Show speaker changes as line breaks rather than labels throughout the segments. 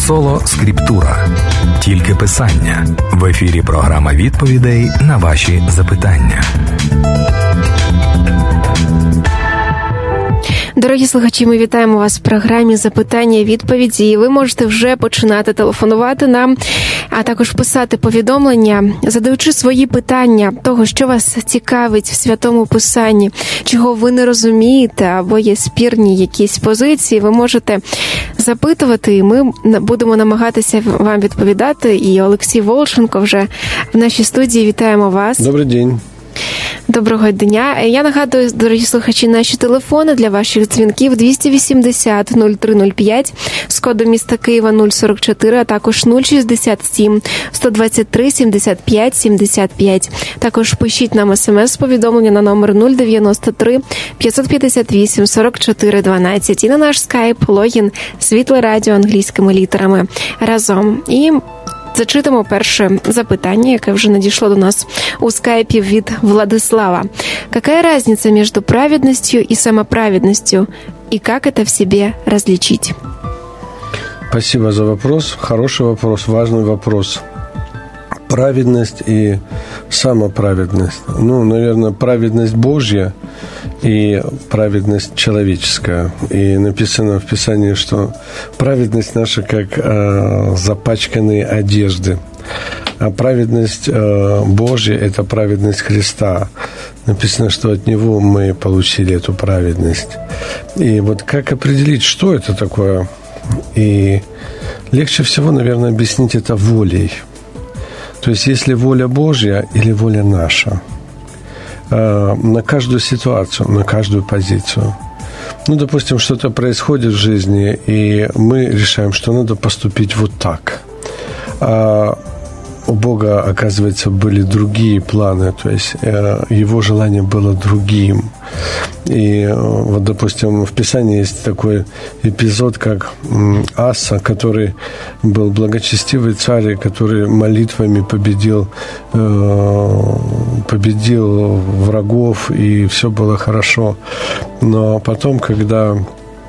Соло Скриптура. Тільки писання. В ефірі програма відповідей на ваші запитання.
Дорогі слухачі, ми вітаємо вас в програмі «Запитання і відповіді». І ви можете вже починати телефонувати нам, а також писати повідомлення, задаючи свої питання того, що вас цікавить в Святому Писанні, чого ви не розумієте, або є спірні якісь позиції. Ви можете запитувати, і ми будемо намагатися вам відповідати. І Олексій Волченко вже в нашій студії. Вітаємо вас.
Добрий день.
Доброго дня. Я нагадую, дорогі слухачі, наші телефони для ваших дзвінків 280-0305 з кодом міста Києва 044, а також 067-123-75-75. Також пишіть нам смс-повідомлення на номер 093-558-44-12 і на наш скайп логін «Світле радіо» англійськими літерами разом. І зачитаємо перше запитання, яке вже надійшло до нас у скайпі від Владислава. Какая разница между праведностью и самоправедностью? И как это в себе различить?
Спасибо за вопрос. Хороший вопрос, важный вопрос. Праведность и самоправедность. Наверное, праведность Божья и праведность человеческая. И написано в Писании, что праведность наша как запачканные одежды. А праведность Божья – это праведность Христа. Написано, что от Него мы получили эту праведность. И вот как определить, что это такое? И легче всего, наверное, объяснить это волей. То есть, если воля Божья или воля наша на каждую ситуацию, на каждую позицию. Допустим, что-то происходит в жизни, и мы решаем, что надо поступить вот так. А у Бога, оказывается, были другие планы, то есть Его желание было другим. И вот, допустим, в Писании есть такой эпизод, как Аса, который был благочестивый царь, который молитвами победил врагов, и все было хорошо. Но потом, когда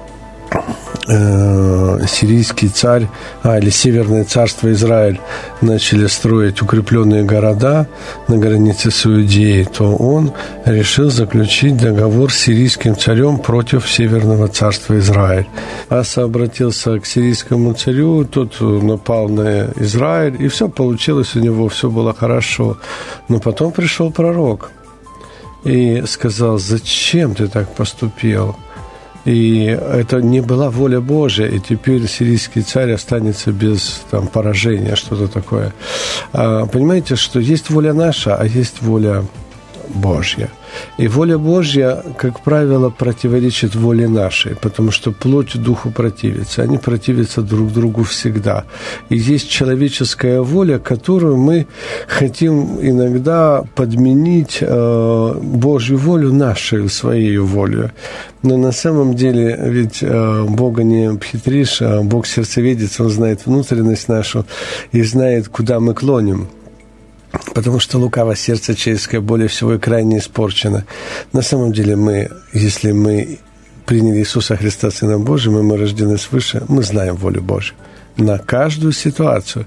сирийский царь, или Северное царство Израиль начали строить укрепленные города на границе с Иудеей, то он решил заключить договор с сирийским царем против Северного царства Израиль. Аса обратился к сирийскому царю, тот напал на Израиль, и все получилось у него, все было хорошо. Но потом пришел пророк и сказал: «Зачем ты так поступил?» И это не была воля Божья, и теперь сирийский царь останется без поражения, что-то такое. Понимаете, что есть воля наша, а есть воля Божья. И воля Божья, как правило, противоречит воле нашей, потому что плоть духу противится. Они противятся друг другу всегда. И есть человеческая воля, которую мы хотим иногда подменить Божью волю нашей, своей волей. Но на самом деле, ведь Бога не обхитришь, а Бог сердцеведец, Он знает внутренность нашу и знает, куда мы клоним. Потому что лукаво сердце человеческое более всего и крайне испорчено. На самом деле если мы приняли Иисуса Христа Сыном Божьим, и мы рождены свыше, мы знаем волю Божью. На каждую ситуацию,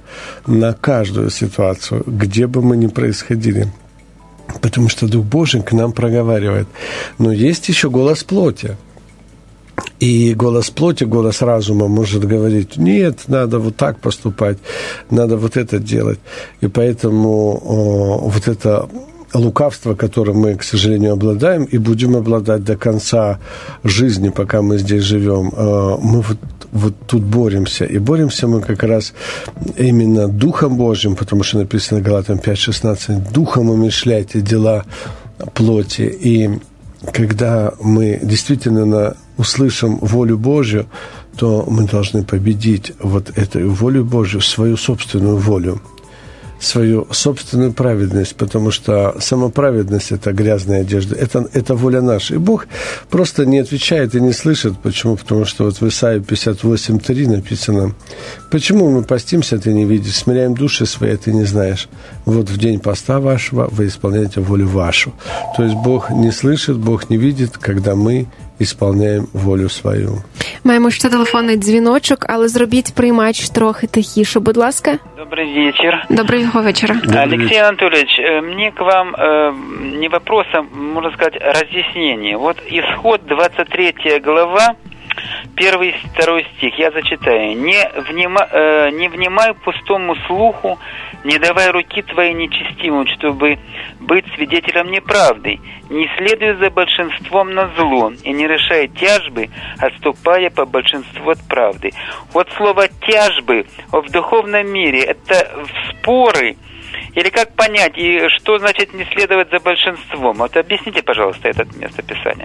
где бы мы ни происходили. Потому что Дух Божий к нам проговаривает. Но есть еще голос плоти. И голос плоти, голос разума может говорить: нет, надо вот так поступать, надо вот это делать. И поэтому вот это лукавство, которым мы, к сожалению, обладаем и будем обладать до конца жизни, пока мы здесь живем, мы вот тут боремся. И боремся мы как раз именно Духом Божьим, потому что написано Галатам 5:16: «Духом умерщвляйте дела плоти». И когда мы действительно услышим волю Божью, то мы должны победить вот эту волю Божью, свою собственную волю, свою собственную праведность, потому что самоправедность – это грязная одежда, это воля наша. И Бог просто не отвечает и не слышит. Почему? Потому что вот в Исаии 58:3 написано: «Почему мы постимся, ты не видишь, смиряем души свои, ты не знаешь? Вот в день поста вашего вы исполняете волю вашу». То есть Бог не слышит, Бог не видит, когда мы исполняем волю свою.
Маємо ще телефонний дзвіночок, але зробіть приймач трохи тихіше, будь ласка.
Добрый вечер.
Доброго вечера.
Алексей Анатольевич, мне к вам не вопрос, а, можно сказать, разъяснение. Вот Исход 23 глава, 1-2 стих, я зачитаю. «Не внимай пустому слуху, не давай руки твоей нечестивым, чтобы быть свидетелем неправды. Не следуй за большинством на зло, и не решай тяжбы, отступая по большинству от правды». Вот слово «тяжбы» в духовном мире – это споры. Или как понять, и что значит не следовать за большинством? Вот объясните, пожалуйста, это местописание.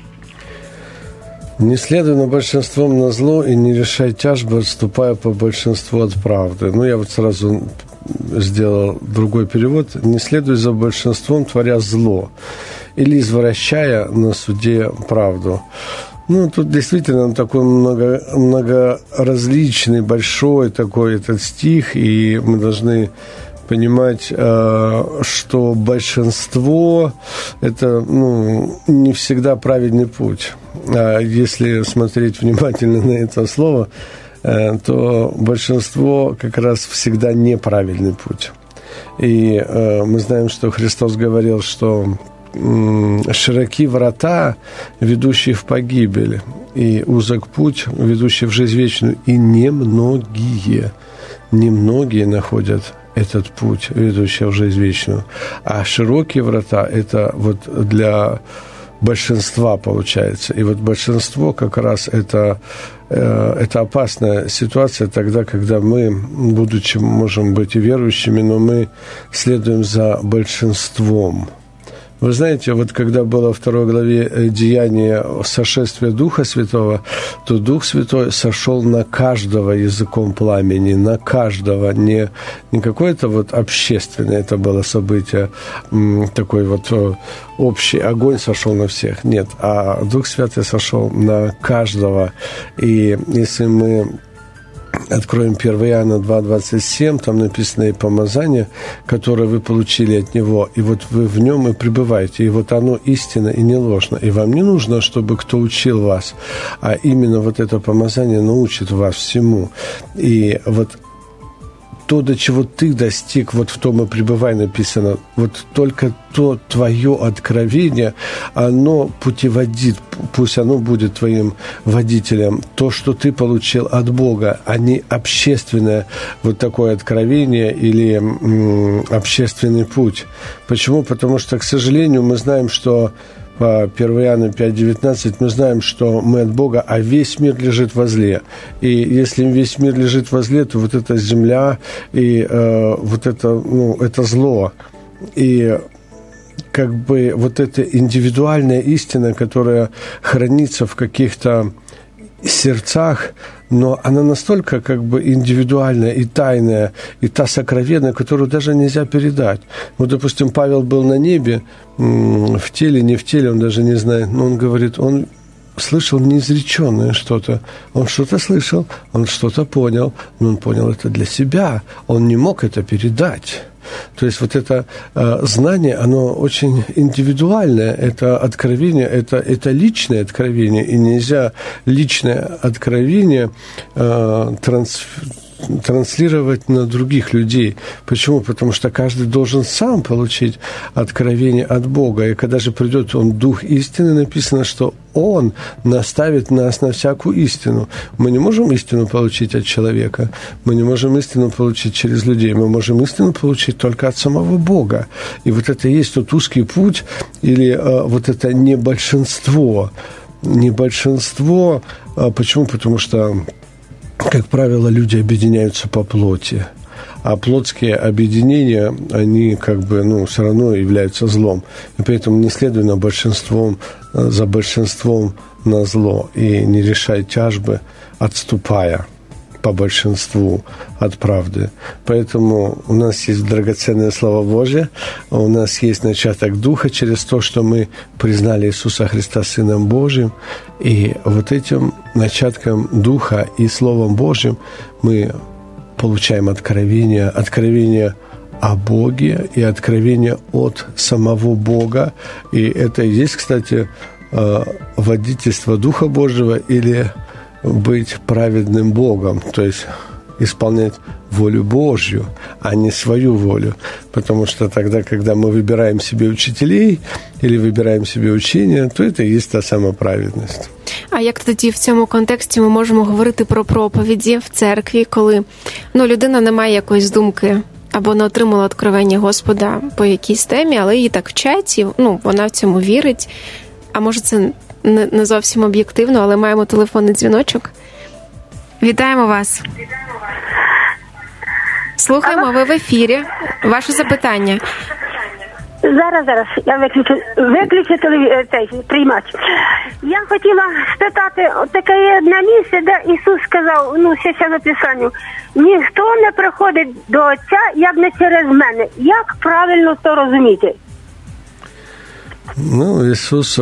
«Не следуй на большинством на зло и не решай тяжбы, отступая по большинству от правды». Ну, я вот сразу сделал другой перевод. «Не следуй за большинством, творя зло, или извращая на суде правду». Ну, тут действительно такой многоразличный, большой такой этот стих, и мы должны понимать, что большинство – это не всегда правильный путь. А если смотреть внимательно на это слово, то большинство как раз всегда неправильный путь. И мы знаем, что Христос говорил, что широки врата, ведущие в погибель, и узок путь, ведущий в жизнь вечную, и немногие находят этот путь, ведущий в жизнь вечную. А широкие врата – это вот для большинства получается. И вот большинство как раз это опасная ситуация тогда, когда мы, будучи, можем быть и верующими, но мы следуем за большинством. Вы знаете, вот когда было во 2 главе Деяния сошествия Духа Святого, то Дух Святой сошел на каждого языком пламени, на каждого, не какое-то вот общественное это было событие, такой вот общий огонь сошел на всех, нет, а Дух Святый сошел на каждого. И если мы откроем 1 Иоанна 2:27, там написано «И помазание, которое вы получили от Него, и вот вы в нем и пребываете, и вот оно истинно и не ложно. И вам не нужно, чтобы кто учил вас, а именно вот это помазание научит вас всему». И вот то, до чего ты достиг, вот в том и пребывай написано, вот только то твое откровение, оно путеводит, пусть оно будет твоим водителем. То, что ты получил от Бога, а не общественное вот такое откровение или общественный путь. Почему? Потому что, к сожалению, мы знаем, что по 1 Иоанна 5:19 мы знаем, что мы от Бога, а весь мир лежит возле. И если весь мир лежит возле, то вот эта земля и вот это, это зло. И как бы вот эта индивидуальная истина, которая хранится в каких-то сердцах, но она настолько как бы индивидуальная и тайная, и та сокровенная, которую даже нельзя передать. Вот, допустим, Павел был на небе, в теле, не в теле, он даже не знает, но он говорит, он слышал неизреченное что-то. Он что-то слышал, он что-то понял, но он понял это для себя. Он не мог это передать. То есть вот это знание, оно очень индивидуальное, это откровение, это личное откровение, и нельзя личное откровение транслировать на других людей. Почему? Потому что каждый должен сам получить откровение от Бога. И когда же придет Он, Дух истины, написано, что Он наставит нас на всякую истину. Мы не можем истину получить от человека. Мы не можем истину получить через людей. Мы можем истину получить только от самого Бога. И вот это и есть тот узкий путь, или вот это не большинство. Не большинство. Почему? Потому что, как правило, люди объединяются по плоти. А плотские объединения, они как бы, все равно являются злом. И поэтому не следуй за большинством на зло. И не решай тяжбы, отступая по большинству от правды. Поэтому у нас есть драгоценное Слово Божье, у нас есть начаток Духа через то, что мы признали Иисуса Христа Сыном Божьим. И вот этим начатком Духа и Словом Божьим мы получаем откровение о Боге и откровение от самого Бога. И это и есть, кстати, водительство Духа Божьего или быть праведным Богом, то есть исполнять волю Божью, а не свою волю. Потому что тогда, когда мы выбираем себе учителей или вибираємо себе учення, то це і є та сама праведність.
А як тоді в цьому контексті ми можемо говорити про проповіді в церкві, коли людина не має якоїсь думки або не отримала откровення Господа по якійсь темі, але її так вчать, і вона в цьому вірить. А може це не зовсім об'єктивно, але маємо телефонний дзвіночок. Вітаємо вас. Слухаємо, ви в ефірі. Ваше запитання.
Зараз. Я виключу приймач. Я хотіла спитати, таке є одне місце, де Ісус сказав, ще записанню, ніхто не приходить до Отця, як не через мене. Як правильно то розуміти?
Иисус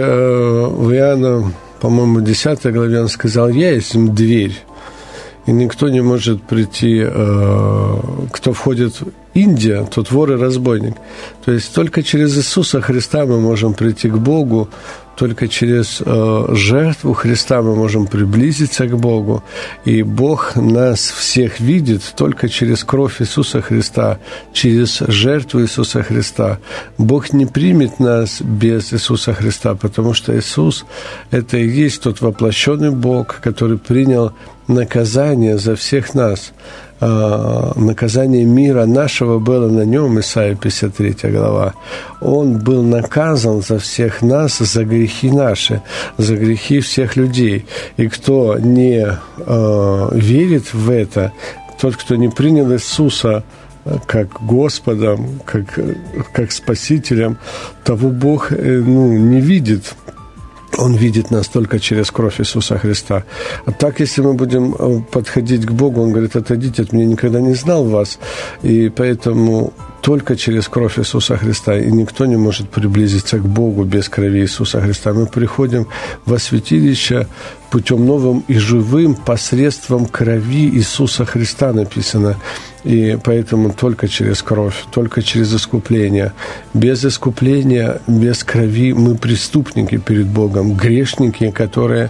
в Иоанна, по-моему, 10 главе, Он сказал, «Я есть дверь». И никто не может прийти, кто входит в Индию, тот вор и разбойник. То есть только через Иисуса Христа мы можем прийти к Богу, только через жертву Христа мы можем приблизиться к Богу. И Бог нас всех видит только через кровь Иисуса Христа, через жертву Иисуса Христа. Бог не примет нас без Иисуса Христа, потому что Иисус – это и есть тот воплощенный Бог, который принял наказание за всех нас. Наказание мира нашего было на нем, Исайя 53 глава. Он был наказан за всех нас, за грехи наши, за грехи всех людей. И кто не верит в это, тот, кто не принял Иисуса как Господом, как Спасителем, того Бог не видит. Он видит нас только через кровь Иисуса Христа. А так, если мы будем подходить к Богу, Он говорит, отойдите от меня, никогда не знал вас. И поэтому только через кровь Иисуса Христа, и никто не может приблизиться к Богу без крови Иисуса Христа. Мы приходим во святилище путем новым и живым посредством крови Иисуса Христа написано. И поэтому только через кровь, только через искупление. Без искупления, без крови мы преступники перед Богом, грешники, которые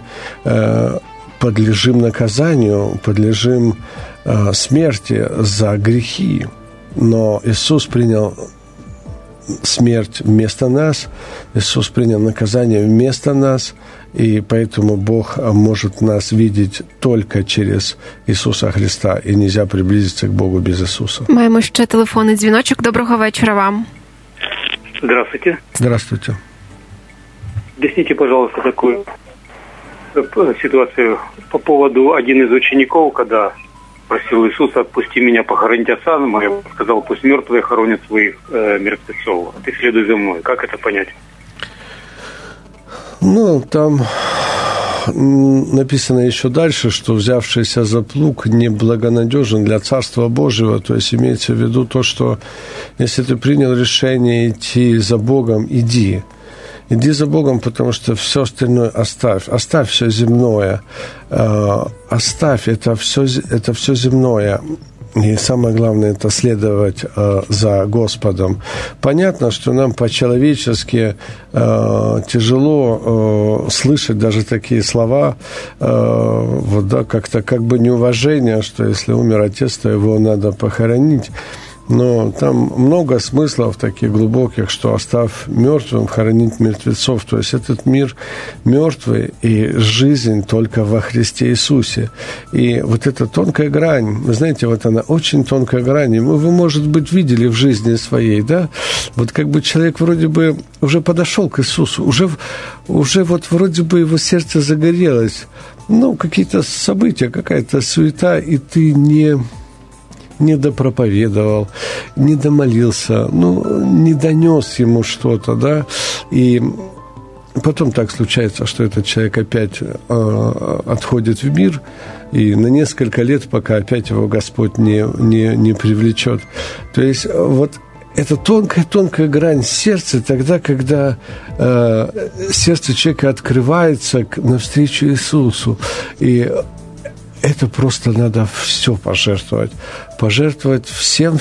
подлежим наказанию, подлежим смерти за грехи. Но Иисус принял смерть вместо нас, Иисус принял наказание вместо нас, и поэтому Бог может нас видеть только через Иисуса Христа, и нельзя приблизиться к Богу без Иисуса.
Маємо ще телефонний дзвіночок. Доброго вечора вам.
Здравствуйте.
Здравствуйте.
Объясните, пожалуйста, такую ситуацию по поводу один из учеников, когда просил Иисуса, отпусти меня похоронить отца моего, сказал, пусть мертвые хоронят своих мертвецов, а ты следуй за мной. Как это понять?
Там написано еще дальше, что взявшийся за плуг неблагонадежен для Царства Божьего. То есть имеется в виду то, что если ты принял решение идти за Богом, иди. Иди за Богом, потому что все остальное оставь. Оставь все земное. Оставь это все земное. И самое главное – это следовать за Господом. Понятно, что нам по-человечески тяжело слышать даже такие слова, как-то как бы неуважение, что если умер отец, то его надо похоронить. Но там много смыслов таких глубоких, что оставь мертвым, хоронить мертвецов. То есть этот мир мертвый, и жизнь только во Христе Иисусе. И вот эта тонкая грань, вы знаете, вот она очень тонкая грань. Вы, может быть, видели в жизни своей, да? Вот как бы человек вроде бы уже подошел к Иисусу, уже вот вроде бы его сердце загорелось. Какие-то события, какая-то суета, и ты не допроповедовал, не домолился, не донес ему что-то, да, и потом так случается, что этот человек опять отходит в мир, и на несколько лет, пока опять его Господь не привлечет. То есть вот это тонкая грань сердца тогда, когда сердце человека открывается навстречу Иисусу, и это просто надо все пожертвовать. Пожертвовать всем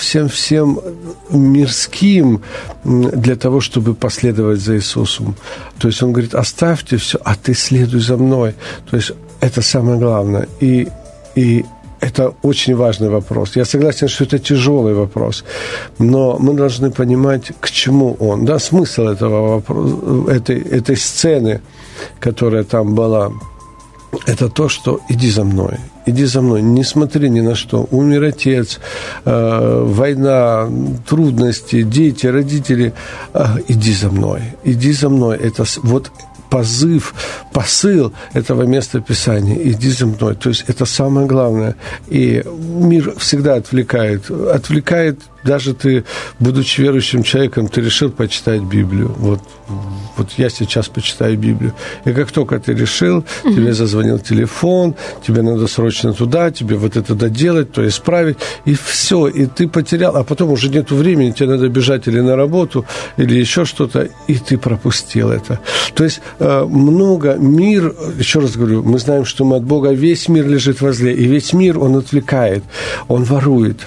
мирским для того, чтобы последовать за Иисусом. То есть он говорит, оставьте все, а ты следуй за мной. То есть это самое главное. И это очень важный вопрос. Я согласен, что это тяжелый вопрос, но мы должны понимать, к чему он. Да, смысл этого вопроса, этой сцены, которая там была, это то, что иди за мной, не смотри ни на что. Умер отец, война, трудности, дети, родители. Иди за мной. Это вот посыл этого места Писания. Иди за мной. То есть это самое главное. И мир всегда отвлекает. Даже ты, будучи верующим человеком, ты решил почитать Библию. Вот я сейчас почитаю Библию. И как только ты решил, тебе зазвонил телефон, тебе надо срочно туда, тебе вот это доделать, то исправить, и все, и ты потерял, а потом уже нету времени, тебе надо бежать или на работу, или еще что-то, и ты пропустил это. То есть мир, еще раз говорю, мы знаем, что мы от Бога, весь мир лежит возле, и весь мир, он отвлекает, он ворует.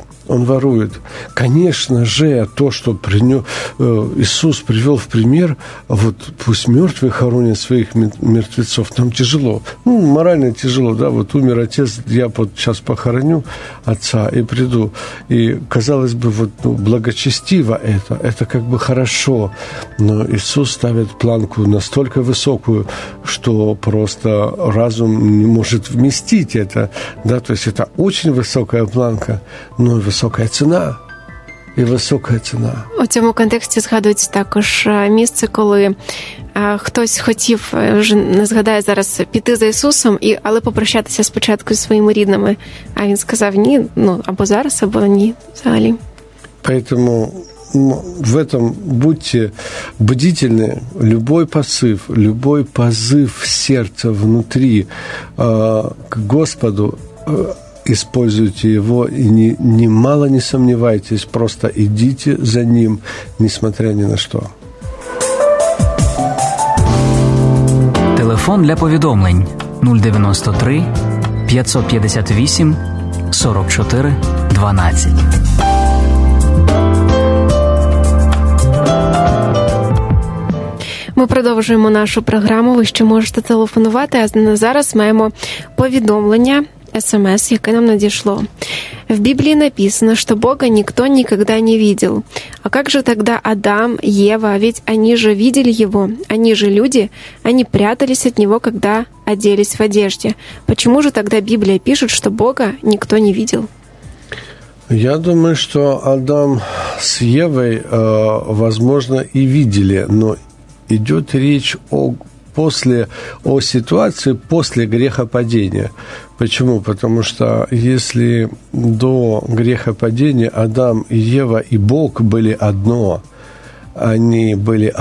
Конечно же, то, что Иисус привел в пример, вот пусть мертвые хоронят своих мертвецов, там тяжело, морально тяжело, да, вот умер отец, я вот сейчас похороню отца и приду, и, казалось бы, благочестиво это как бы хорошо, но Иисус ставит планку настолько высокую, что просто разум не может вместить это, да, то есть это очень высокая планка, но висока ціна. І висока ціна.
У цьому контексті згадується також місце, коли хтось хотів, вже не згадаю зараз, піти за Ісусом, але попрощатися спочатку зі своїми рідними. А він сказав ні, або зараз, або ні, взагалі.
Поэтому в этом будьте бдительны. Любой позыв сердца внутри к Господу, используйте его и немало не сомневайтесь, просто идите за ним, несмотря ни на что.
Телефон для повідомлень 093 558 44 12.
Ми продовжуємо нашу програму. Ви ще можете телефонувати, а зараз маємо повідомлення, СМС, яке нам надішло. В Библии написано, что Бога никто никогда не видел. А как же тогда Адам, Ева? Ведь они же видели Его, они же люди, они прятались от Него, когда оделись в одежде. Почему же тогда Библия пишет, что Бога никто не видел?
Я думаю, что Адам с Евой, возможно, и видели, но идет речь о ситуации после грехопадения. Почему? Потому что если до грехопадения Адам и Ева и Бог были одно, они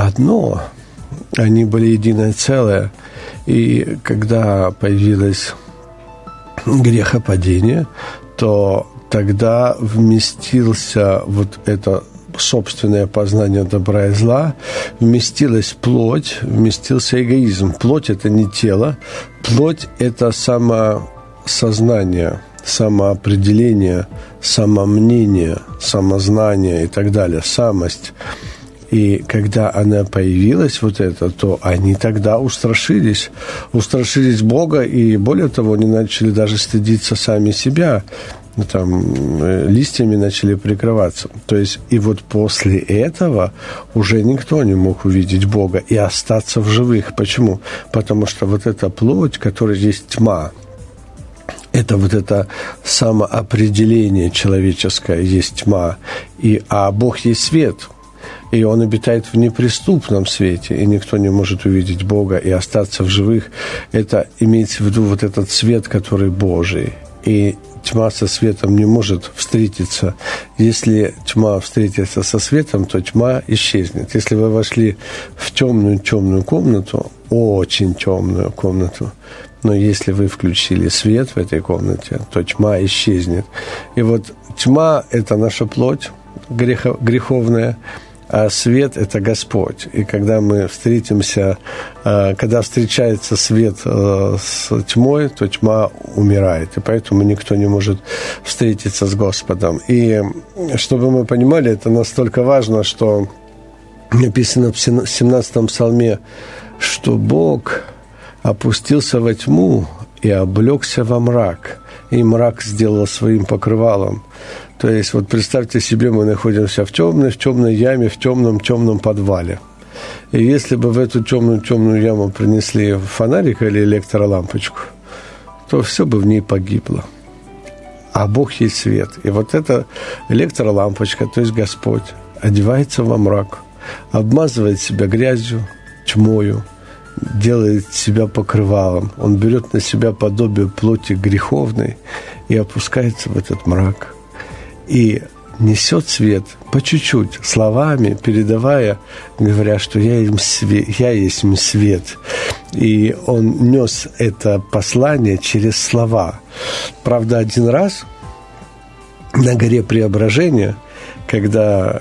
были единое целое. И когда появилось грехопадение, то тогда вместился вот это собственное познание добра и зла, вместилась плоть, вместился эгоизм. Плоть – это не тело, плоть – это самосознание, самоопределение, самомнение, самознание и так далее, самость. И когда она появилась, то они тогда устрашились Бога, и более того, они начали даже стыдиться сами себя, листьями начали прикрываться. То есть, и вот после этого уже никто не мог увидеть Бога и остаться в живых. Почему? Потому что вот эта плоть, которая есть тьма, это вот это самоопределение человеческое, есть тьма, а Бог есть свет. И Он обитает в неприступном свете, и никто не может увидеть Бога и остаться в живых. Это имеется в виду вот этот свет, который Божий. И тьма со светом не может встретиться. Если тьма встретится со светом, то тьма исчезнет. Если вы вошли в темную комнату, очень темную комнату, но если вы включили свет в этой комнате, то тьма исчезнет. И вот тьма – это наша плоть греховная, а свет – это Господь. И когда мы встретимся, когда встречается свет с тьмой, то тьма умирает. И поэтому никто не может встретиться с Господом. И чтобы мы понимали, это настолько важно, что написано в 17-м псалме, что Бог опустился во тьму и облегся во мрак, и мрак сделал своим покрывалом. То есть, вот представьте себе, мы находимся в темной яме, в темном подвале. И если бы в эту темную яму принесли фонарик или электролампочку, то все бы в ней погибло. А Бог есть свет. И вот эта электролампочка, то есть Господь, одевается во мрак, обмазывает себя грязью, тьмою, делает себя покрывалом. Он берет на себя подобие плоти греховной и опускается в этот мрак. И несет свет по чуть-чуть, словами передавая, говоря, что я есть свет. И он нес это послание через слова. Правда, один раз на горе Преображения, когда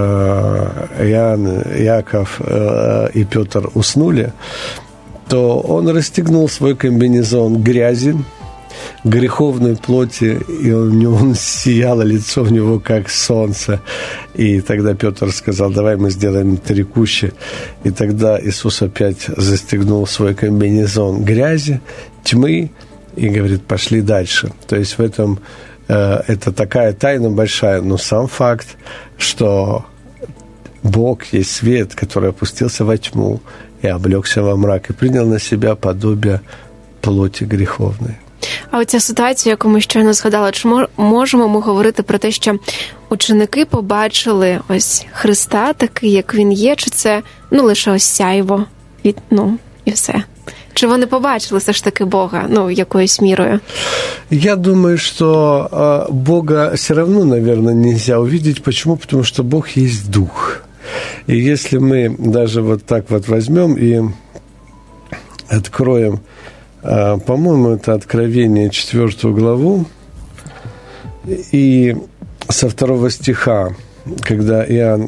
Иоанн, Иаков и Петр уснули, то он расстегнул свой комбинезон грязи, греховной плоти, и он сияло лицо в него, как солнце. И тогда Петр сказал: давай мы сделаем 3 кущи. И тогда Иисус опять застегнул свой комбинезон грязи, тьмы, и говорит: пошли дальше. То есть в этом это такая тайна большая, но сам факт, что Бог есть свет, который опустился во тьму и облегся во мрак, и принял на себя подобие плоті гріховної.
А оця ситуація, яку ми щойно згадали, чи можемо ми говорити про те, що ученики побачили ось Христа такий, як Він є, чи це, лише ось сяйво, і все? Чи вони побачили все ж таки Бога, якоюсь мірою?
Я думаю, что Бога все равно, наверное, нельзя увидеть. Почему? Потому что Бог есть Дух. И если мы даже вот так вот возьмем и откроем, по-моему, это Откровение 4 главу, и со 2 стиха, когда Иоанн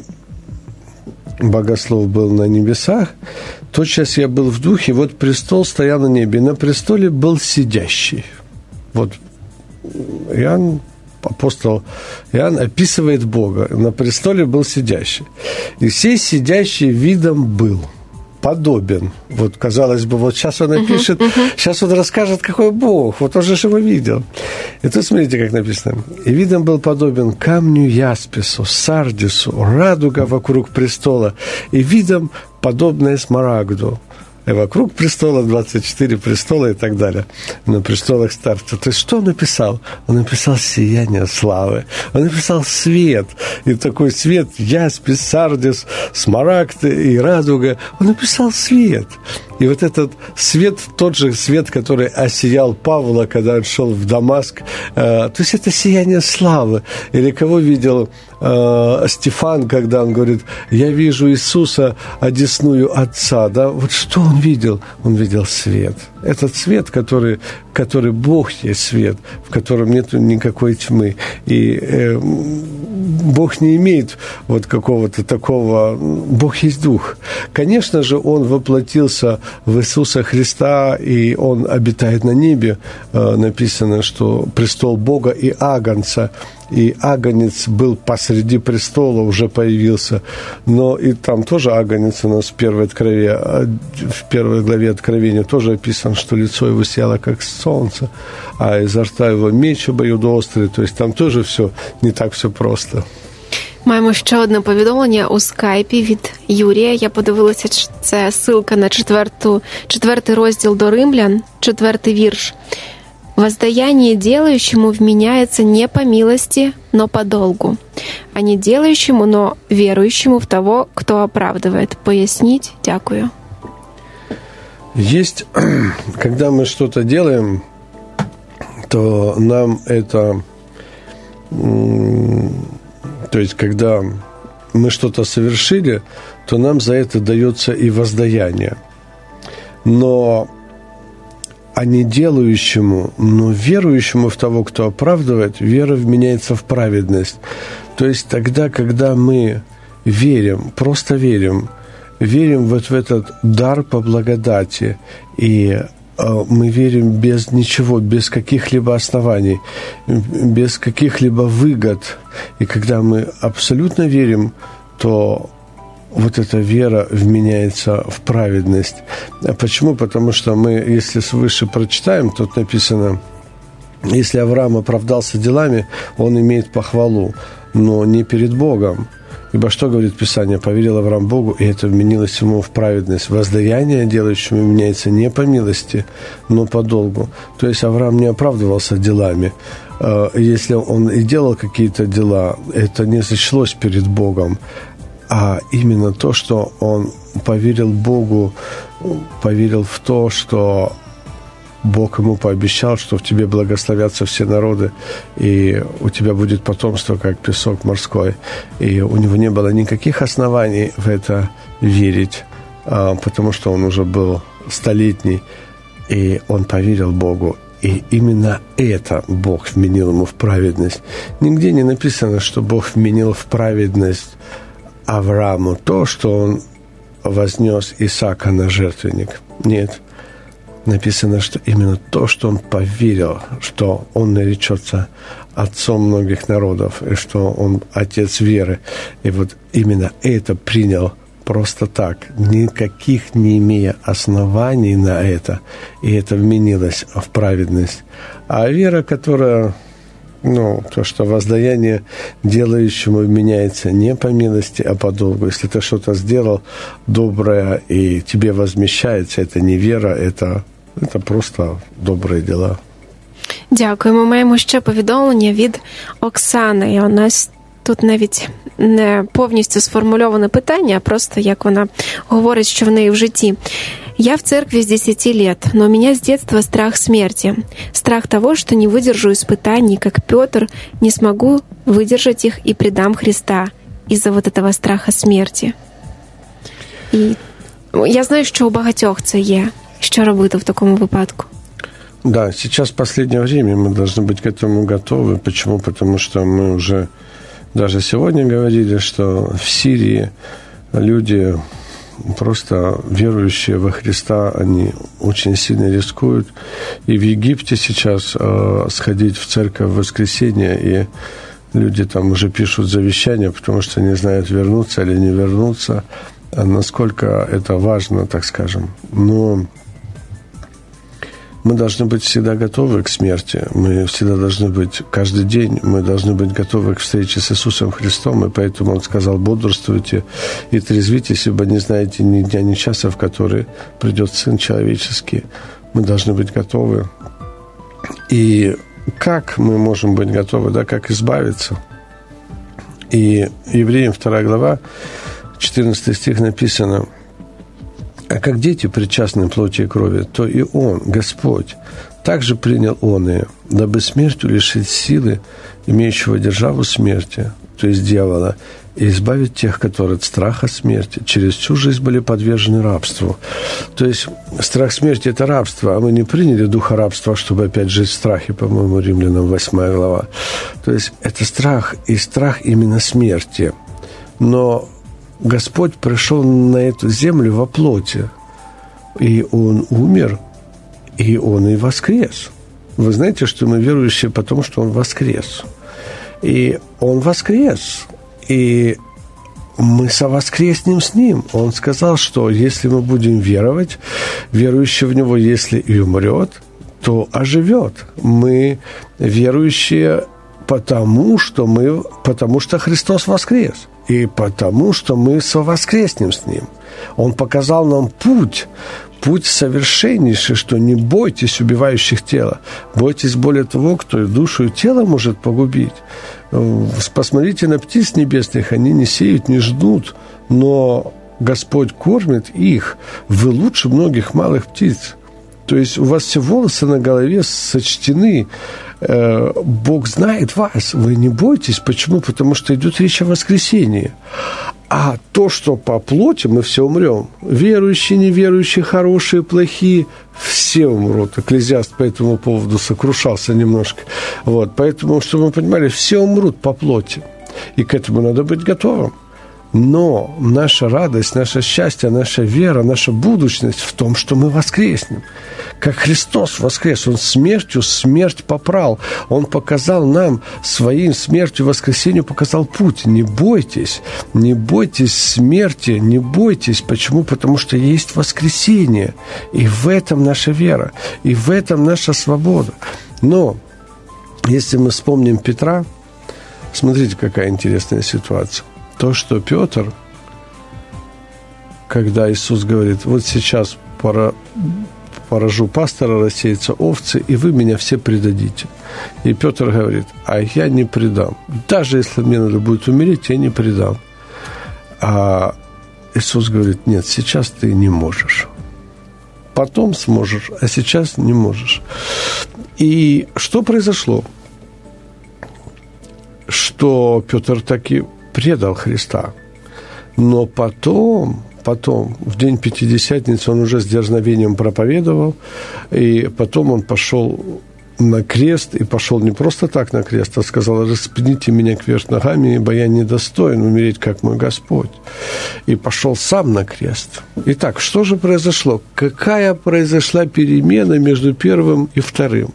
Богослов был на небесах, тотчас я был в духе, вот престол стоял на небе, и на престоле был сидящий. Вот Иоанн, апостол Иоанн описывает Бога. На престоле был сидящий. И сей сидящий видом был подобен. Вот, казалось бы, вот сейчас он напишет, сейчас он расскажет, какой Бог. Вот он же его видел. И тут смотрите, как написано. «И видом был подобен камню яспису, сардису, радуга вокруг престола, и видом подобное смарагду». И вокруг престола 24 престола и так далее. На престолах старца. То есть, что он написал? Он написал сияние славы. Он написал свет. И такой свет, яспис, сардис, смарагд и радуга. Он написал свет. И вот этот свет, тот же свет, который осиял Павла, когда он шел в Дамаск, то есть это сияние славы. Или кого видел Стефан, когда он говорит: я вижу Иисуса одесную Отца. Да? Вот что он видел? Он видел свет. Этот свет, который Бог есть свет, в котором нет никакой тьмы. И Бог не имеет вот какого-то такого... Бог есть Дух. Конечно же, Он воплотился в Иисуса Христа, и Он обитает на небе. Написано, что престол Бога и Агнца. И Агнец был посреди престола, уже появился. Но и там тоже Агнец у нас в первой главе Откровения тоже описан, что лицо его сияло, как солнце, а изо рта его меч обоюдоострый. То есть там тоже все не так все просто.
Маємо ще одне повідомлення у скайпі від Юрія. Я подивилася, це ссылка на 4 розділ до Римлян, 4 вірш. «Воздаяние делающему вменяется не по милости, но по долгу, а не делающему, но верующему в того, кто оправдывает». Пояснить? Дякую.
Есть, когда мы что-то делаем, то нам это... То есть, когда мы что-то совершили, то нам за это дается и воздаяние. Но а не делающему, но верующему в того, кто оправдывает, вера вменяется в праведность. То есть тогда, когда мы верим, просто верим. Верим вот в этот дар по благодати. И мы верим без ничего, без каких-либо оснований, без каких-либо выгод. И когда мы абсолютно верим, то вот эта вера вменяется в праведность. А почему? Потому что мы, если свыше прочитаем, тут написано, если Авраам оправдался делами, он имеет похвалу, но не перед Богом. Ибо что говорит Писание? Поверил Авраам Богу, и это вменилось ему в праведность. Воздаяние делающему меняется не по милости, но по долгу. То есть Авраам не оправдывался делами. Если он и делал какие-то дела, это не зачлось перед Богом, а именно то, что он поверил Богу, поверил в то, что Бог ему пообещал, что в тебе благословятся все народы, и у тебя будет потомство, как песок морской. И у него не было никаких оснований в это верить, потому что он уже был столетний, и он поверил Богу. И именно это Бог вменил ему в праведность. Нигде не написано, что Бог вменил в праведность Аврааму то, что он вознес Исаака на жертвенник. Нет. Написано, что именно то, что он поверил, что он наречется отцом многих народов, и что он отец веры. И вот именно это принял просто так, никаких не имея оснований на это, и это вменилось в праведность. А вера, которая, то, что воздаяние делающему меняется не по милости, а по долгу. Если ты что-то сделал доброе, и тебе возмещается, это не вера, это просто добрі діла.
Дякуємо. Маємо ще повідомлення від Оксани. І у нас тут навіть не повністю сформульоване питання, а просто як вона говорить, що в неї в житті. Я в церкви с 10 лет, но у меня с детства страх смерти. Страх того, что не выдержу испытаний, как Петр, не смогу выдержать их и предам Христа из-за вот этого страха смерти. І я знаю, що у багатьох це є. Що робити в такому випадку?
Да, сейчас в последнее время мы должны быть к этому готовы. Почему? Потому что мы уже даже сегодня говорили, что в Сирии люди, просто верующие во Христа, они очень сильно рискуют. И в Египте сейчас сходить в церковь в воскресенье, и люди там уже пишут завещания, потому что не знают, вернуться или не вернуться, насколько это важно, так скажем. Но мы должны быть всегда готовы к смерти. Мы всегда должны быть, каждый день мы должны быть готовы к встрече с Иисусом Христом. И поэтому Он сказал: бодрствуйте и трезвитесь, ибо не знаете ни дня, ни часа, в который придет Сын Человеческий. Мы должны быть готовы. И как мы можем быть готовы, да, как избавиться? И Евреям 2 глава, 14 стих написано: «А как дети причастны плоти и крови, то и Он, Господь, также принял он и, дабы смертью лишить силы, имеющего державу смерти, то есть дьявола, и избавить тех, которые от страха смерти через всю жизнь были подвержены рабству». То есть страх смерти – это рабство, а мы не приняли духа рабства, чтобы опять жить в страхе, по-моему, Римлянам 8 глава. То есть это страх, и страх именно смерти. Но Господь пришел на эту землю во плоти, и Он умер, и Он и воскрес. Вы знаете, что мы верующие потому, что Он воскрес. И Он воскрес, и мы совоскреснем с Ним. Он сказал, что если мы будем веровать, верующий в Него, если и умрет, то оживет. Мы верующие потому что Христос воскрес. И потому, что мы совоскреснем с Ним. Он показал нам путь совершеннейший, что не бойтесь убивающих тело. Бойтесь более того, кто и душу, и тело может погубить. Посмотрите на птиц небесных, они не сеют, не ждут, но Господь кормит их. Вы лучше многих малых птиц. То есть у вас все волосы на голове сочтены. Бог знает вас. Вы не бойтесь. Почему? Потому что идет речь о воскресении. А то, что по плоти, мы все умрем. Верующие, неверующие, хорошие, плохие, все умрут. Экклезиаст по этому поводу сокрушался немножко. Вот. Поэтому, чтобы вы понимали, все умрут по плоти. И к этому надо быть готовым. Но наша радость, наше счастье, наша вера, наша будущность в том, что мы воскреснем. Как Христос воскрес, Он смертью смерть попрал. Он показал нам своей смертью, воскресению показал путь. Не бойтесь смерти, не бойтесь. Почему? Потому что есть воскресение. И в этом наша вера, и в этом наша свобода. Но если мы вспомним Петра, смотрите, какая интересная ситуация. То, что Петр, когда Иисус говорит, вот сейчас поражу пастора, рассеются овцы, и вы меня все предадите. И Петр говорит, а я не предам. Даже если мне надо будет умереть, я не предам. А Иисус говорит, нет, сейчас ты не можешь. Потом сможешь, а сейчас не можешь. И что произошло? Что Петр таки предал Христа. Но потом, в день Пятидесятницы, он уже с дерзновением проповедовал, и потом он пошел на крест, и пошел не просто так на крест, а сказал, распните меня кверх ногами, ибо я недостоин умереть, как мой Господь. И пошел сам на крест. Итак, что же произошло? Какая произошла перемена между первым и вторым?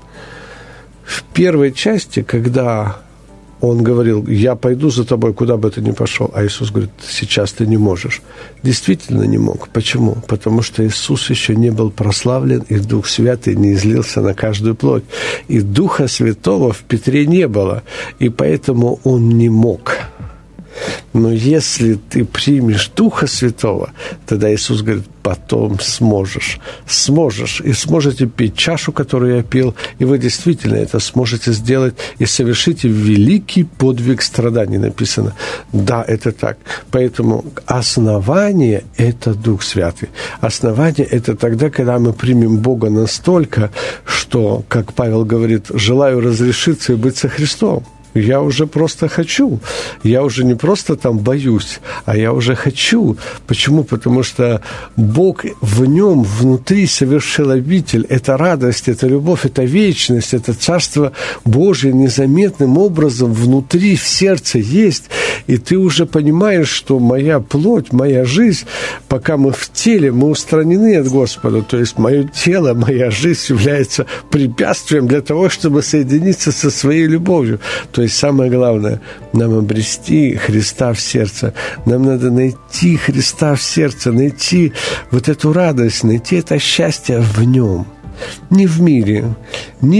В первой части, когда он говорил, я пойду за тобой, куда бы ты ни пошел. А Иисус говорит, сейчас ты не можешь. Действительно не мог. Почему? Потому что Иисус еще не был прославлен, и Дух Святый не излился на каждую плоть. И Духа Святого в Петре не было. И поэтому он не мог. Но если ты примешь Духа Святого, тогда Иисус говорит, потом сможешь. Сможешь. И сможете пить чашу, которую я пил, и вы действительно это сможете сделать, и совершите великий подвиг страданий, написано. Да, это так. Поэтому основание – это Дух Святый. Основание – это тогда, когда мы примем Бога настолько, что, как Павел говорит, желаю разрешиться и быть со Христом. Я уже просто хочу. Я уже не просто там боюсь, а я уже хочу. Почему? Потому что Бог в нем, внутри совершил обитель. Это радость, это любовь, это вечность, это Царство Божие незаметным образом внутри, в сердце есть. И ты уже понимаешь, что моя плоть, моя жизнь, пока мы в теле, мы устранены от Господа. То есть мое тело, моя жизнь является препятствием для того, чтобы соединиться со своей любовью. То есть самое главное, нам обрести Христа в сердце. Нам надо найти Христа в сердце, найти вот эту радость, найти это счастье в Нем. Не в мире, ни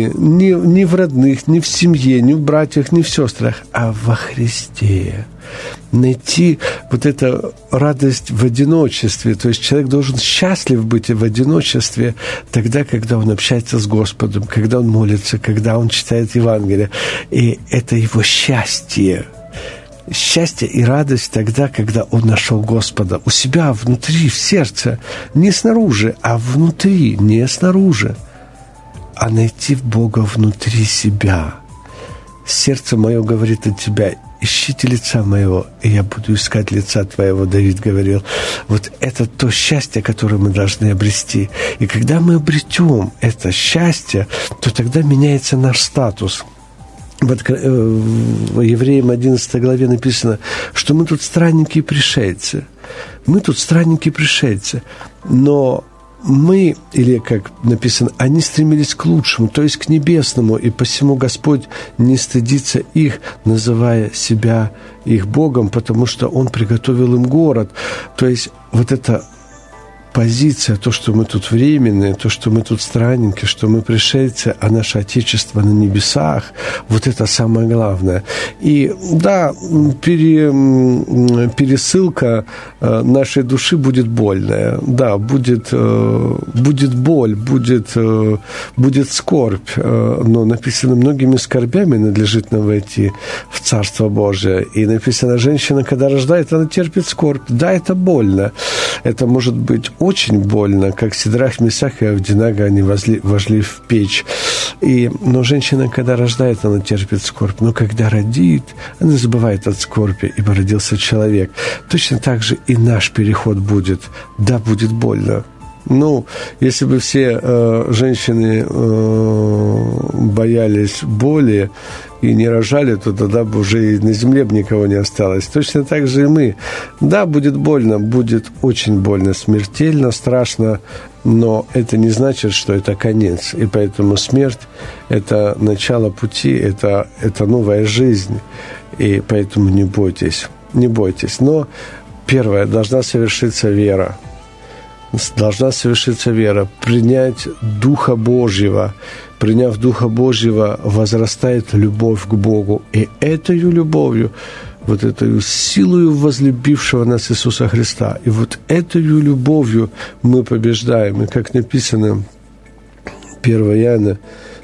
в родных, ни в семье, ни в братьях, ни в сестрах, а во Христе. Найти вот эту радость в одиночестве. То есть человек должен счастлив быть в одиночестве тогда, когда он общается с Господом, когда он молится, когда он читает Евангелие. И это его счастье. Счастье и радость тогда, когда он нашел Господа у себя внутри, в сердце, не снаружи, а внутри, не снаружи, а найти Бога внутри себя. Сердце мое говорит от тебя, ищите лица моего, и я буду искать лица твоего, Давид говорил. Вот это то счастье, которое мы должны обрести. И когда мы обретем это счастье, то тогда меняется наш статус. Вот в Евреям 11 главе написано, что мы тут странники и пришельцы. Мы тут странники и пришельцы. Но мы, или как написано, они стремились к лучшему, то есть к небесному, и посему Господь не стыдится их, называя себя их Богом, потому что Он приготовил им город. То есть вот это позиция, то, что мы тут временные, то, что мы тут странники, что мы пришельцы, а наше Отечество на небесах, вот это самое главное. И да, пересылка нашей души будет больная, да, будет боль, будет скорбь, но написано, многими скорбями надлежит нам войти в Царство Божие. И написано, женщина, когда рождает, она терпит скорбь. Да, это больно. Это может быть очень больно, как Сидрах, Месах и Авдинага, они вошли в печь. Но женщина, когда рождает, она терпит скорбь. Но когда родит, она забывает от скорби, ибо родился человек. Точно так же и наш переход будет. Да, будет больно. Ну, если бы все женщины боялись боли и не рожали, то тогда бы уже и на земле бы никого не осталось. Точно так же и мы. Да, будет больно, будет очень больно, смертельно, страшно, но это не значит, что это конец. И поэтому смерть – это начало пути, это новая жизнь. И поэтому не бойтесь, не бойтесь. Но первое, должна совершиться вера. Должна совершиться вера, принять Духа Божьего. Приняв Духа Божьего, возрастает любовь к Богу. И этой любовью, вот этой силою возлюбившего нас Иисуса Христа, и вот этой любовью мы побеждаем. И как написано 1 Иоанна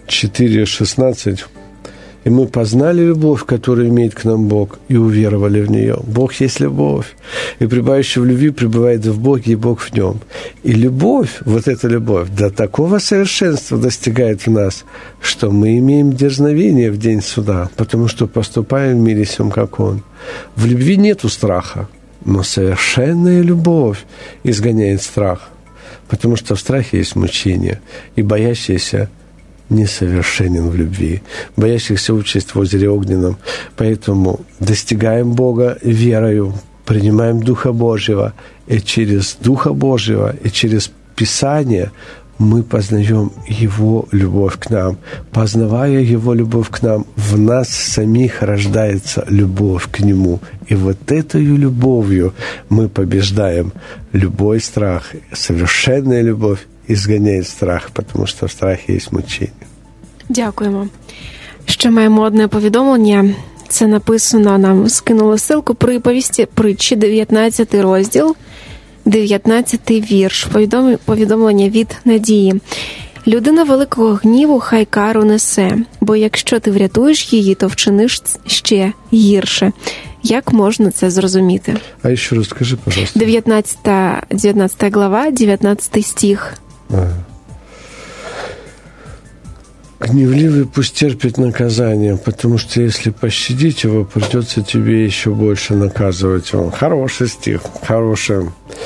4,16, и мы познали любовь, которую имеет к нам Бог, и уверовали в нее. Бог есть любовь, и пребывающий в любви пребывает в Боге, и Бог в нем. И любовь, вот эта любовь, до такого совершенства достигает в нас, что мы имеем дерзновение в день суда, потому что поступаем в мире сем, как Он. В любви нету страха, но совершенная любовь изгоняет страх, потому что в страхе есть мучение, и боящийся несовершенен в любви, боящихся участь в озере огненном. Поэтому достигаем Бога верою, принимаем Духа Божьего, и через Духа Божьего, и через Писание мы познаем Его любовь к нам. Познавая Его любовь к нам, в нас самих рождается любовь к Нему. И вот этой любовью мы побеждаем любой страх. Совершенная любовь изганяє страх, тому що в страхі є мучення.
Дякуємо. Ще маємо одне повідомлення. Це написано, нам скинули ссылку приповісті притчі, 19 розділ, 19 вірш. Повідомлення від Надії. Людина великого гніву хай кару несе, бо якщо ти врятуєш її, то вчиниш ще гірше. Як можна це зрозуміти?
А ще раз скажи, пожалуйста.
19 глава, 19 стих.
Гневливый пусть терпит наказание, потому что если пощадить его, придется тебе еще больше наказывать его. Хороший стих, хороший.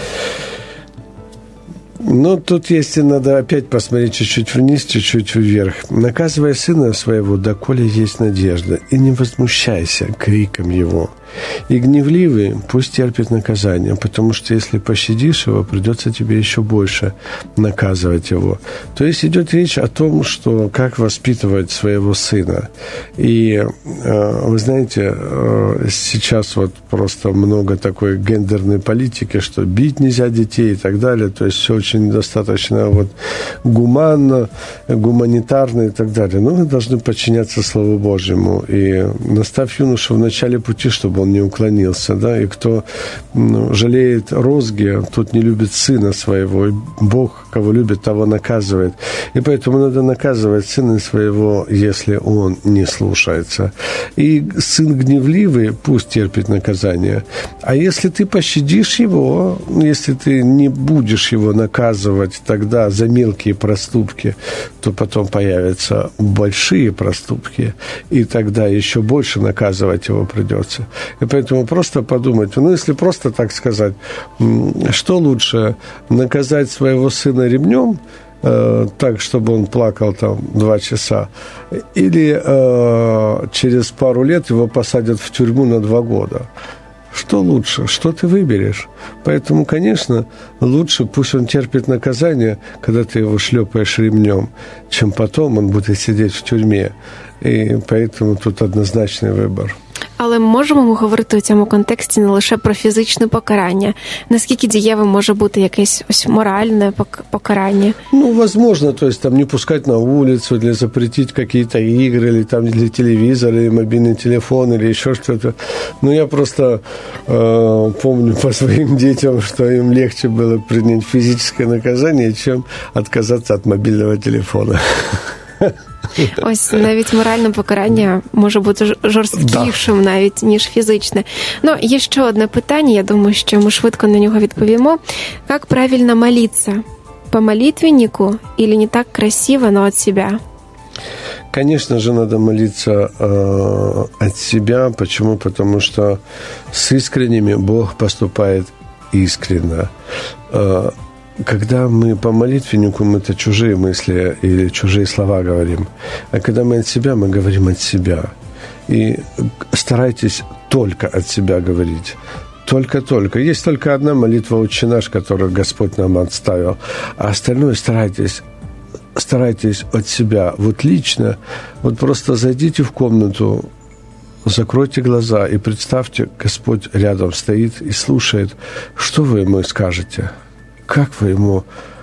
Но тут, если надо опять посмотреть чуть-чуть вниз, чуть-чуть вверх. «Наказывай сына своего, доколе есть надежда, и не возмущайся криком его. И гневливый пусть терпит наказание, потому что если пощадишь его, придется тебе еще больше наказывать его». То есть идет речь о том, что как воспитывать своего сына. И вы знаете, сейчас вот просто много такой гендерной политики, что бить нельзя детей и так далее. То есть все очень достаточно вот гуманно, гуманитарно и так далее. Но мы должны подчиняться Слову Божьему. И наставь юношу в начале пути, чтобы он не уклонился, да, и кто жалеет розги, тот не любит сына своего, и Бог, кого любит, того наказывает. И поэтому надо наказывать сына своего, если он не слушается. И сын гневливый пусть терпит наказание. А если ты пощадишь его, если ты не будешь его наказывать тогда за мелкие проступки, то потом появятся большие проступки, и тогда еще больше наказывать его придется. И поэтому просто подумать, ну, если просто так сказать, что лучше, наказать своего сына ремнем, так, чтобы он плакал там 2 часа, или через пару лет его посадят в тюрьму на 2 года. Что лучше? Что ты выберешь? Поэтому, конечно, лучше пусть он терпит наказание, когда ты его шлепаешь ремнем, чем потом он будет сидеть в тюрьме. И поэтому тут однозначный выбор.
Але можемо ми говорити у цьому контексті не лише про фізичне покарання. Наскільки дієвим може бути якесь ось моральне покарання?
Ну, возможно, то есть там не пускать на улицу, или запретить какие-то игры, или там для телевизора, или мобильный телефон, или еще что-то. Ну, я просто помню по своим детям, что им легче было принять физическое наказание, чем отказаться от мобильного телефона.
Ось навіть моральне покарання може бути жорсткішим навіть, ніж фізичне. Ну, є ще одне питання, я думаю, що ми швидко на нього відповімо. Як правильно молиться? По молитвеннику или не так красиво, но от себя?
Конечно же, надо молиться от себя. Почему? Потому что с искренними Бог поступает искренно. когда мы по молитвеннику, мы-то чужие мысли или чужие слова говорим. А когда мы от себя, мы говорим от себя. И старайтесь только от себя говорить. Только. Есть только одна молитва «Отче наш», которую Господь нам отставил. А остальное старайтесь от себя. Вот лично, вот просто зайдите в комнату, закройте глаза и представьте, Господь рядом стоит и слушает, что вы ему скажете, как вы ему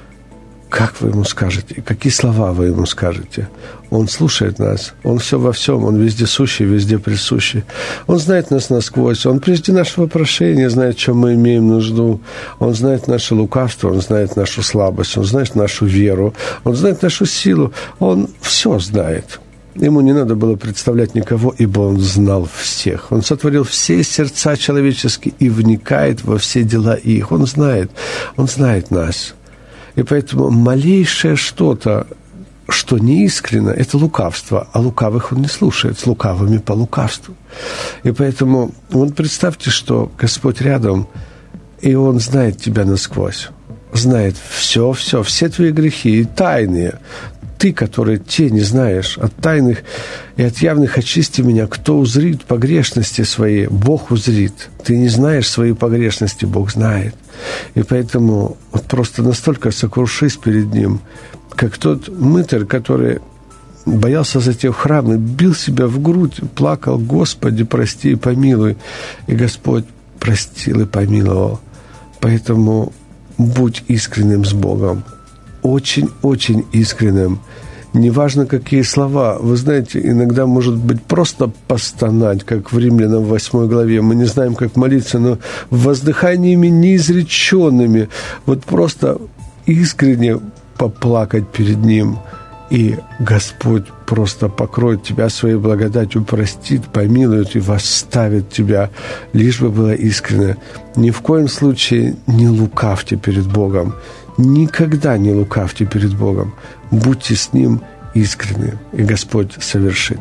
скажете, какие слова вы ему скажете. Он слушает нас, он все во всем, он вездесущий, везде присущий. Он знает нас насквозь, он прежде нашего прошения знает, в чем мы имеем нужду. Он знает наше лукавство, он знает нашу слабость, он знает нашу веру, он знает нашу силу, он все знает. Ему не надо было представлять никого, ибо он знал всех. Он сотворил все сердца человеческие и вникает во все дела их. Он знает нас. И поэтому малейшее что-то, что неискренно, это лукавство, а лукавых он не слушает, с лукавыми по лукавству. И поэтому вот представьте, что Господь рядом, и Он знает тебя насквозь, знает все твои грехи, и тайные. Ты, который те не знаешь, от тайных и от явных очисти меня. Кто узрит погрешности свои, Бог узрит. Ты не знаешь свои погрешности, Бог знает. И поэтому вот просто настолько сокрушись перед Ним, как тот мытарь, который боялся зайти в храм и бил себя в грудь, плакал: «Господи, прости и помилуй». И Господь простил и помиловал. Поэтому будь искренним с Богом. Очень-очень искренним. Неважно, какие слова. Вы знаете, иногда, может быть, просто постонать, как в Римлянам 8 главе. Мы не знаем, как молиться, но воздыханиями неизреченными. Вот просто искренне поплакать перед Ним. И Господь просто покроет тебя своей благодатью, простит, помилует и восставит тебя, лишь бы было искренне. Ни в коем случае не лукавьте перед Богом. Никогда не лукавьте перед Богом. Будьте с Ним искренни, и Господь совершит.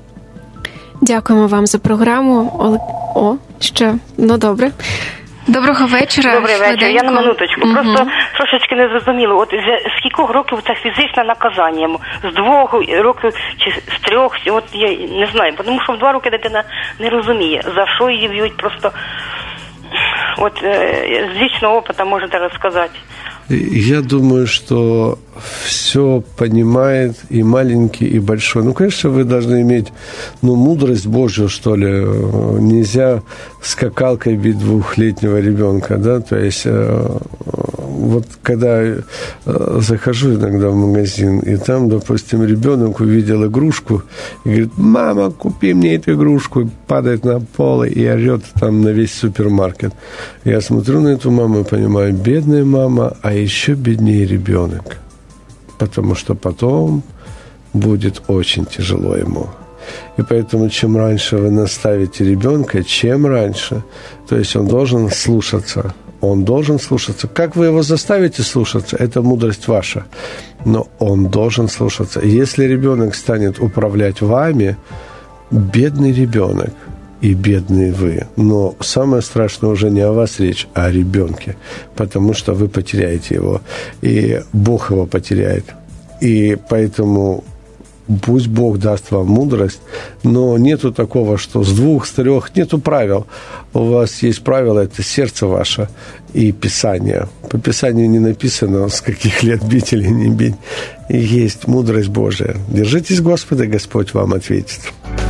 Дякуємо вам за програму. Добре. Доброго вечора.
Добрий вечір. Я на минуточку. Просто трошечки не зрозуміло. От з кількох років це фізичне наказання? З 2 років чи з 3? От я не знаю. Тому що в 2 роки дитина не розуміє, за що її б'ють. Просто от з личного опыта можете рассказать.
Я думаю, что все понимает и маленький, и большой. Ну, конечно, вы должны иметь, мудрость Божью, что ли. Нельзя скакалкой бить 2-летнего ребенка, да, то есть вот когда захожу иногда в магазин, и там, допустим, ребенок увидел игрушку и говорит: «Мама, купи мне эту игрушку», и падает на пол и орет там на весь супермаркет. Я смотрю на эту маму и понимаю: бедная мама, а еще беднее ребенок, потому что потом будет очень тяжело ему. И поэтому чем раньше вы наставите ребенка, чем раньше, то есть он должен слушаться. Он должен слушаться. Как вы его заставите слушаться, это мудрость ваша. Но он должен слушаться. Если ребенок станет управлять вами, бедный ребенок и бедные вы. Но самое страшное уже не о вас речь, а о ребенке. Потому что вы потеряете его. И Бог его потеряет. И поэтому пусть Бог даст вам мудрость, но нету такого, что с 2, с 3, нету правил. У вас есть правила, это сердце ваше и Писание. По Писанию не написано, с каких лет бить или не бить. И есть мудрость Божия. Держитесь Господа, Господь вам ответит.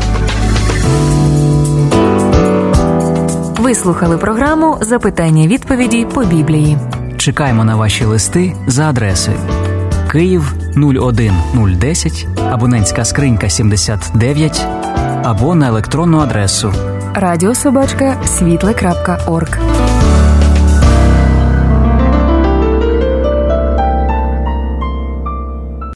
Ви слухали програму «Запитання-відповіді по Біблії».
Чекаємо на ваші листи за адресою Київ 01010, абонентська скринька 79, або на електронну адресу
radio@світле.орг.